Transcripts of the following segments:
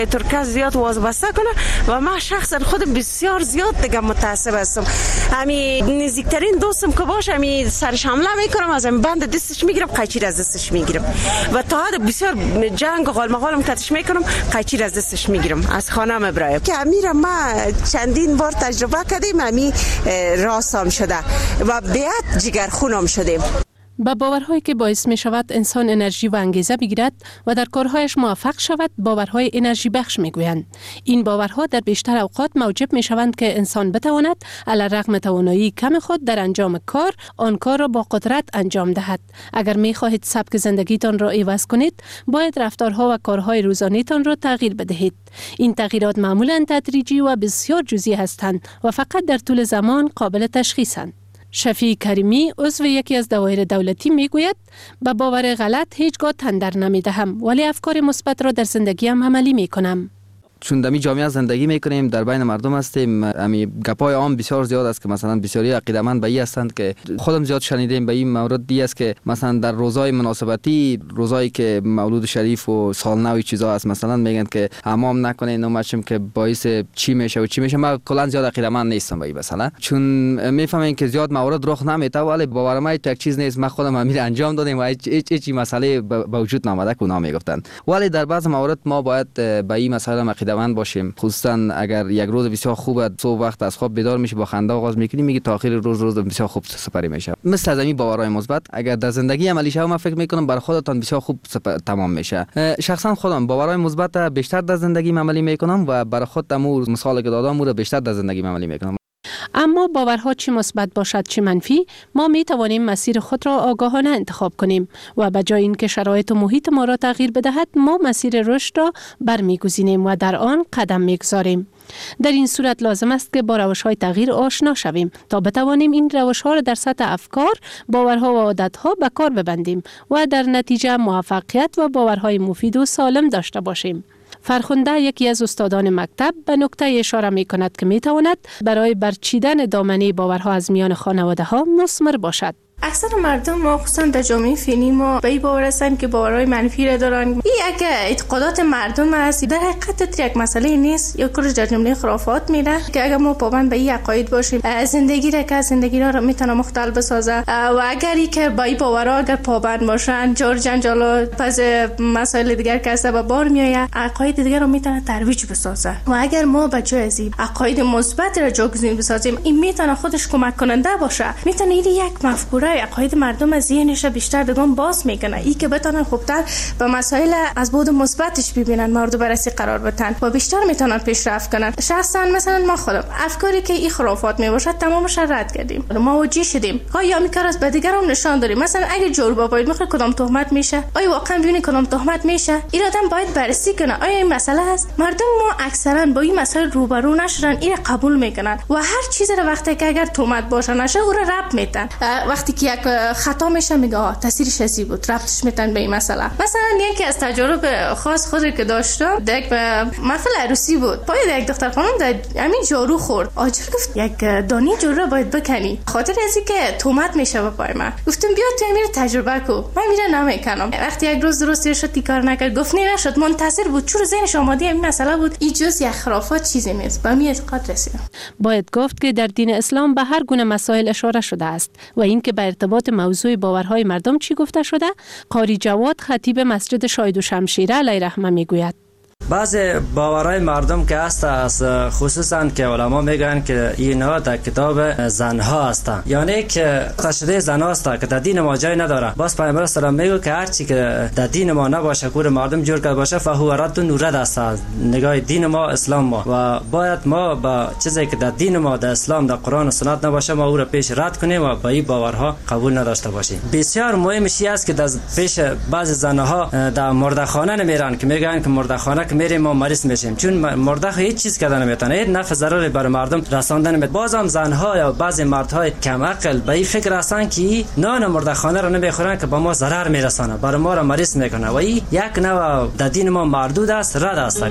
ترکه زیاد وازبسته کنه و من شخصا خودم بسیار زیاد دیگه متعصب هستم. همین نزدیکترین دوستم که باشه همین سرش حمله میکنم، از همین بند دستش میگیرم، قیچی از دستش میگیرم و تا حد بسیار جنگ و غالمغالم کتش میکنم، قیچی از دستش میگیرم، از خانه مبرایم که امیرم ما چندین بار تجربه کردیم، همین راسام شده و بیعت جگرخونم شدیم. با باورهایی که باعث می شود انسان انرژی و انگیزه بگیرد و در کارهایش موفق شود باورهای انرژی بخش می گویند. این باورها در بیشتر اوقات موجب می شوند که انسان بتواند علیرغم توانایی کم خود در انجام کار آن کار را با قدرت انجام دهد. اگر می خواهید سبک زندگیتان را عوض کنید، باید رفتارها و کارهای روزانه‌تان را تغییر بدهید. این تغییرات معمولاً تدریجی و بسیار جزئی هستند و فقط در طول زمان قابل تشخیصند. شفیع کریمی عضو یکی از دوایر دولتی میگوید به باور غلط هیچگاه تن در نمیدهم، ولی افکار مثبت را در زندگیم عملی میکنم. چون دمی جامعه زندگی میکنیم، در بین مردم هستیم، امی گپای عام بسیار زیاد است که مثلا بسیاری عقیده‌مند به این هستند که خودم زیاد شنیدیم به این مورد دی است که مثلا در روزهای مناسبتی، روزایی که مولود شریف و سالنو و چیزا است، مثلا میگن که حمام نکنین نماشم که باعث چی میشه و چی میشه. من کلا زیاد عقیده‌مند نیستم به این مثلا، چون میفهمین که زیاد موارد رخ نمیته، ولی باور ما یک چیز نیست. من خودم امیر انجام دادیم و هیچ مسئله به وجود نامده که اونا میگفتن، ولی در بعض موارد ما باید به این مسئله عقیده‌مند باشیم. خصوصا اگر یک روز بسیار خوب صبح وقت از خواب بیدار میشی با خنده آغاز میکنی، میگی تا آخر روز بسیار خوب سپری میشه. مثل از این باورهای مثبت اگر در زندگی عملی شه، من فکر میکنم برای خودتان بسیار خوب تمام میشه. شخصا خودم باورهای مثبت بیشتر در زندگی عملی میکنم و برای خودم مثالی که دادم رو بیشتر در زندگی عملی میکنم. اما باورها چه مثبت باشد چه منفی، ما می توانیم مسیر خود را آگاهانه انتخاب کنیم و به جای اینکه شرایط و محیط ما را تغییر بدهد، ما مسیر رشد را برمیگزینیم و در آن قدم میگذاریم. در این صورت لازم است که با روش‌های تغییر آشنا شویم تا بتوانیم این روش‌ها را در سطح افکار، باورها و عادت‌ها به کار ببندیم و در نتیجه موفقیت و باورهای مفید و سالم داشته باشیم. فرخنده یکی از استادان مکتب به نکته اشاره می کند که می تواند برای برچیدن دامنه باورها از میان خانواده ها مثمر باشد. اکثر مردم ما خصوصا در جامعه فعلی ما به این باور هستند که باورهای منفی را دارن. این یک اعتقادات مردم است، در حقیقت یک مسئله نیست، یا کلش در جمله خرافات میره که اگر ما پابند به این عقاید باشیم، زندگی را میتونه مختل بسازه و اگری که به این باورها اگر پابند باشن، جور جنجال پس مسائل دیگر که است به بار میآید، عقاید دیگر رو میتونه ترویج بسازه و اگر ما به جای از عقاید مثبت را جایگزین بسازیم، این میتونه خودش کمک کننده باشه، میتونه یک مفکوره عقاید مردم از ذهنش بیشتر بگم باز میکنه، ای که بتونن خوبتر به مسائل از بعد مثبتش ببینن، مورد بررسی قرار بدن و بیشتر میتونن پیشرفت کنن. شخصا مثلا ما خودم افکاری که این خرافات میباشد تمامش رد کردیم، ما وجی شدیم، آیا میکار از به دیگران نشان داریم. مثلا اگه جوربا باید میخواد کدام تهمت میشه، آیا واقعا ببینید کدام تهمت میشه، این آدم باید بررسی کنه آیا این مسئله است. مردم ما اکثرا با این مسائل روبرو نشدن، این قبول میکنن و هر چیزی رو وقتی که اگر تهمت باشه نشه او رو رد میدن. وقتی که یک خطا میشه میگه تاثیرش چی بود، ربطش میتن به این مسئله. مثلا یکی از تجارب خاص خودی که داشتم، یک محفل عروسی بود، پای یک دختر خانم در همین جارو خورد، آجر گفت یک دانی جارو رو باید بکنی، خاطر ازی که تهمت میشه به پای من. گفتم بیا تو میره تجربه کو، من میره نمیکنم. وقتی یک روز درستی شد کار نکرد، گفت نه نشد، منتظر بود، چون ذهنش آماده این مسئله بود، این جز یک خرافات چیزی نیست. به می اعتقاد رسیدم. باید گفت که در دین اسلام به هر گونه مسائل اشاره شده است و اینکه به ارتباط موضوع باورهای مردم چی گفته شده، قاری جواد خطیب مسجد شاهد و شمشیره علیه رحمه میگوید. بعض باورهای مردم که هست خصوصا که علما میگن که اینا در کتاب زنها هستن، یعنی که تشریع زن هست که در دین ما جای نداره. باز پیامبر صلی الله علیه و میگه که هر چی که در دین ما نباشه، کور مردم جور کرده باشه، فهو رد و نورد است. نگاه دین ما اسلام ما و باید ما با چیزی که در دین ما در اسلام در قرآن و سنت نباشه ما او را پیش رد کنیم و با این باورها قبول نداشته باشیم. بسیار مهمش است که در پیش بعض زنها در مردخانه نمیرن که میگن که مردخانه که میریم ما مریض میشیم، چون مرده هیچ چیز کردن نمیتونه، هیچ نفع ضرری بر مردم رساندن نمیتونه. بازم زنها یا بعضی مردهای کم عقل به این فکر هستن که نان مردخانه رو نمیخورن که با ما ضرر میرسانه، برای ما رو مریض میکنه و این یک نوع در دین ما مردود است، رد است.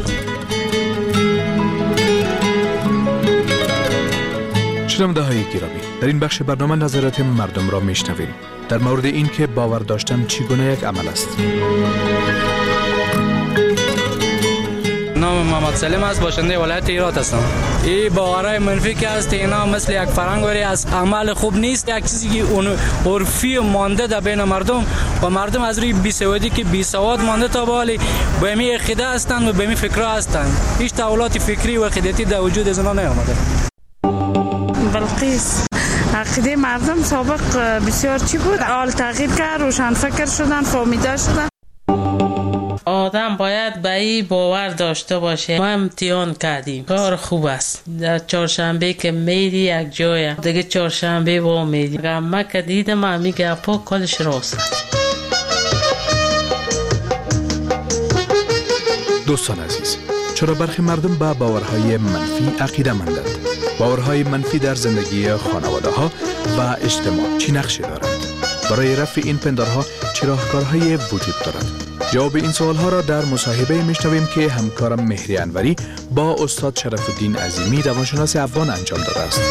شنونده‌های گرامی، در این بخش برنامه نظرات مردم را میشنویم در مورد این که باور داشتن چگونه یک عمل است. نام محمد سلیم است، باشنده ولایت هرات هستم. این باورهای منفی که است اینا مثل یک فرهنگ از عمل خوب نیست، یک چیزی که اون عرفی مانده در بین مردم و مردم از روی بیسوادی که بیسواد مانده تا بالی به می عقیده هستند و به می فکر هستند. هیچ تحولات فکری و عقیدتی در وجود از اونا نیامده. بلقیس عقیده مردم سابق بسیار چی بود؟ حال تغییر کرد، روشن فکر شدن، فهمیده شدن. آدم باید به این باور داشته باشه. ما امتحان کردیم، کار خوب است. در چهارشنبه که میری یک جای دیگه چهارشنبه با میری. اگر من که دیدم همی گپا کلش راست. دوستان عزیز، چرا برخی مردم به باورهای منفی عقیده مندند؟ باورهای منفی در زندگی خانواده ها و اجتماع چی نقشی دارند؟ برای رفع این پندارها چه راهکارهایی وجود دارد؟ جواب این سوال ها را در مصاحبه میشنویم که همکارم مهری انوری با استاد شرف الدین عظیمی روانشناس افغان انجام داده است.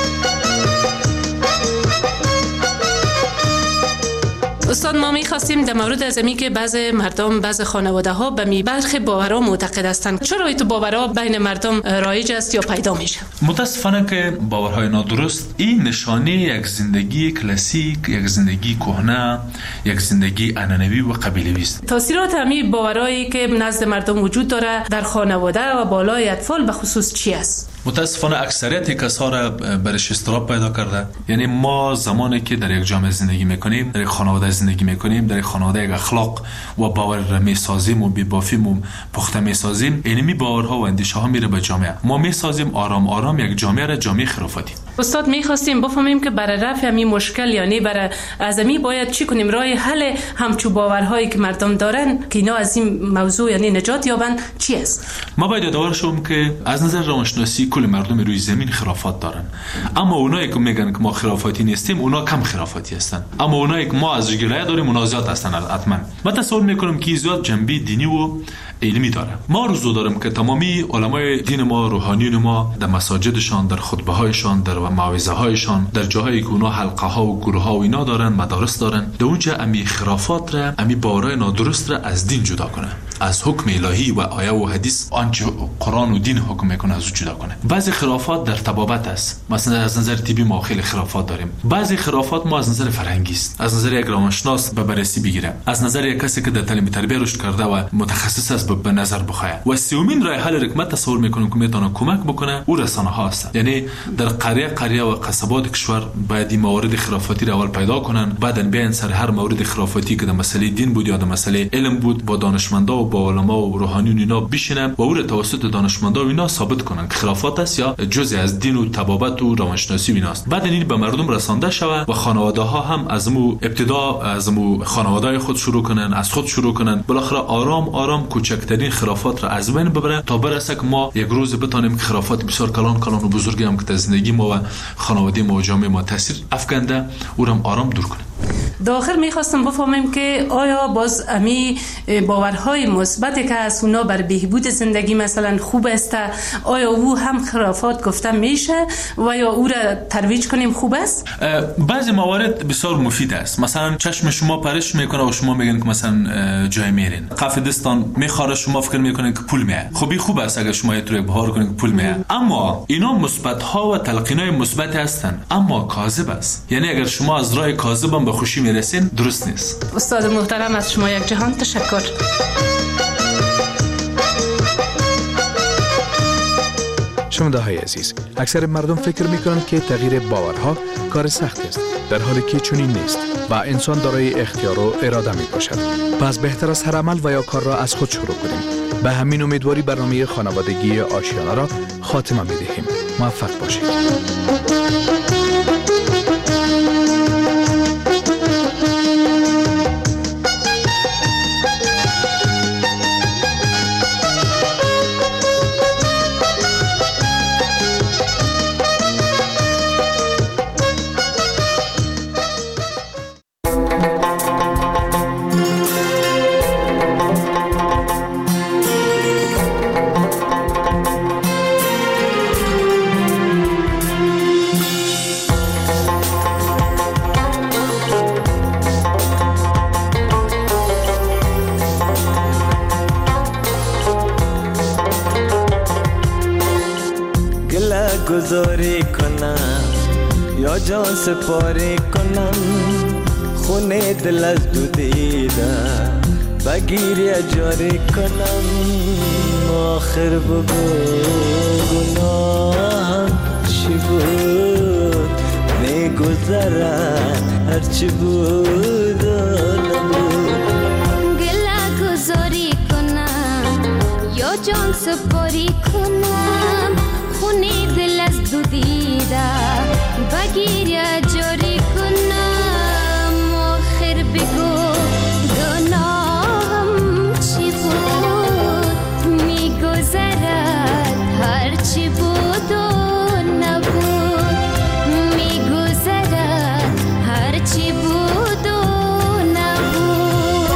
استاد، ما می‌خواستیم در مورد از اینکه که بعض مردم، بعض خانواده ها به برخی باورها معتقد هستند. چرا این باورها بین مردم رایج است یا پیدا میشه؟ متاسفانه که باورهای نادرست این نشانه یک زندگی کلاسیک، یک زندگی کهنه، یک زندگی عنعنوی و قبیله‌ای است. تاثیرات همین باورهایی که نزد مردم وجود داره در خانواده و بالای اطفال به خصوص چی است؟ متاسفانه اکثریت کسا را برش اضطراب پیدا کرده. یعنی ما زمانی که در یک جامعه زندگی میکنیم، در یک خانواده زندگی میکنیم، در یک خانواده یک اخلاق و باور را میسازیم و ببافیم و پخته میسازیم، اینمی باورها و اندیشه ها میره به جامعه. ما میسازیم آرام آرام یک جامعه را جامعه خرافاتی. استاد، میخواستیم بفهمیم که برای رفع همین مشکل، یعنی برای ازمی باید چی کنیم؟ راه حل همچو باورهایی که مردم دارن که اینا از این موضوع یعنی نجات یابن چی است؟ ما باید یادآور شوم که از نظر روانشناسی کل مردم روی زمین خرافات دارن، اما اونایی که میگن که ما خرافاتی نیستیم اونا کم خرافاتی هستن، اما اونایی که ما از گلایه داریم اونا زیاد هستن. حتما من تصور میکنم که زیاد جنبه دینی و علمی داره. ما روزو داریم که تمامی علمای دین ما، روحانیون ما در مساجدشان، در خطبه هایشان، در موعظه هایشان، در جاهایی که اونا حلقه ها و گروه ها و اینا دارن، مدارس دارن، در اونجا امی خرافات را، امی باورهای نادرست را از دین جدا کنه، از حکم الهی و آیه و حدیث آنچه قرآن و دین حکم میکنه از جدا کنه. بعضی خرافات در طبابت است. مثلا از نظر طبی ما خیلی خرافات داریم. بعضی خرافات ما از نظر فرهنگی است. از نظر یک روانشناس به بررسی بگیره، از نظر یک کسی که در تعلیم تربیت رشد کرده و متخصص است به نظر بخواه. و سومین راه حل رکمت تصور میکنم که میتونه کمک بکنه او رسانه ها است. یعنی در قریه و قصبات کشور باید این موارد خرافاتی را اول پیدا کنن، بعدن بیان سر هر مورد خرافاتی که در مسئله دین بود یا در مسئله علم بود با دانشمندا و با علما و روحانیون اینا بشینن و او را توسط دانشمندا و اینا ثابت کنن که خرافات است یا جزء از دین و طبابت و روانشناسی ایناست. بعد این به مردم رسانده شوه و خانواده ها هم از ابتدا از خانواده خود شروع کنن، از خود شروع کنن، بالاخره آرام آرام کوچکترین خرافات را از بین ببرن تا برسه که ما یک روز بتونیم که خرافات بسیار کلان و بزرگی هم که در زندگی ما و خانواده ما و جامعه ما تاثیر افکنده او را آرام دور کنیم. داخل میخواستم بفهمیم که آیا باز امی باورهای مثبتی که از اونا بر بهبود زندگی مثلا خوب است، آیا او هم خرافات گفته میشه و یا او را ترویج کنیم خوب است؟ بعضی موارد بسیار مفید است. مثلا چشم شما پرش میکنه و شما میگن که مثلا جای میرین، کف دستان میخوره، شما فکر میکنین که پول میاد. خب خوب است اگر شما یه بهار کنین که پول میاد، اما اینا مثبت ها و تلقینای مثبت هستن، اما کاذب است. یعنی اگر شما از راه کاذب به خوشی میرسین درست نیست. استاد محترم، از شما یک جهان تشکر. شنونده عزیز، اکثر مردم فکر میکنند که تغییر باورها کار سختی است، در حالی که چنین نیست و انسان دارای اختیار و اراده می باشد. پس بهتر است هر عمل و یا کار را از خود شروع کنیم. به همین امیدواری برنامه خانوادگی آشیانه را خاتمه می دهیم. موفق باشید. گذاری کنم یا جان سپاری کنم، خونه دل از دو دیده بگیری جاری کنم. آخر بگو گناهم چی بود، میگذرد هرچی بود و نبود. گله گذاری کنم یا جان سپاری کنم، خونه دل از دو دیده بگیری جاری کنم. آخر بگو گناهم چی بود، میگذرد هرچی بود و نبود. میگذرد هرچی بود و نبود.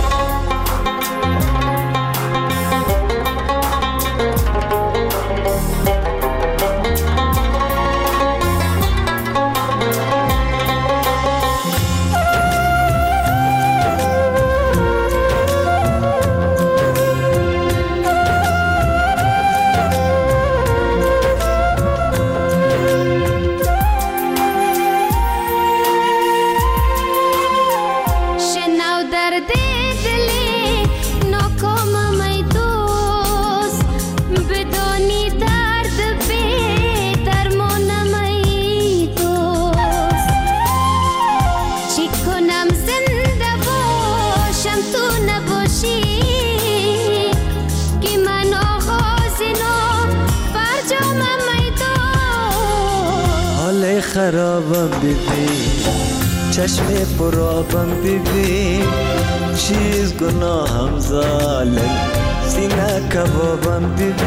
خرابم ببین، چشم پرابم ببین، چیز گناهم ظالم، سینه کبابم ببین.